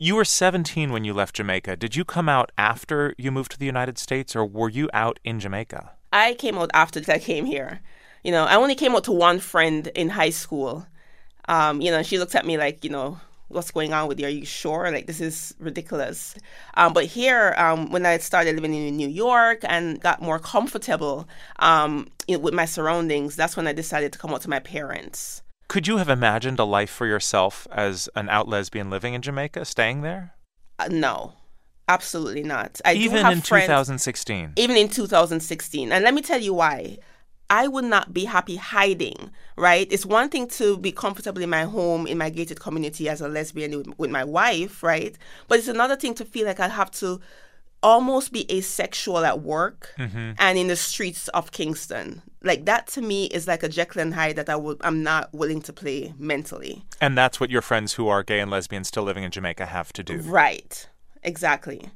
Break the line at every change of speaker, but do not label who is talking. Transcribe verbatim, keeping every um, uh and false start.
You were seventeen when you left Jamaica. Did you come out after you moved to the United States, or were you out in Jamaica?
I came out after I came here. You know, I only came out to one friend in high school. Um, you know, she looked at me like, you know, what's going on with you? Are you sure? Like, this is ridiculous. Um, but here, um, when I started living in New York and got more comfortable um, with my surroundings, that's when I decided to come out to my parents.
Could you have imagined a life for yourself as an out lesbian living in Jamaica, staying there?
Uh, no, absolutely not. I
even
do have
in
friends,
twenty sixteen?
Even in two thousand sixteen. And let me tell you why. I would not be happy hiding, right? It's one thing to be comfortable in my home, in my gated community as a lesbian with, with my wife, right? But it's another thing to feel like I have to almost be asexual at work mm-hmm. and in the streets of Kingston. Like, that to me is like a Jekyll and Hyde that I would, I'm not willing to play mentally.
And that's what your friends who are gay and lesbian still living in Jamaica have to do.
Right. Exactly.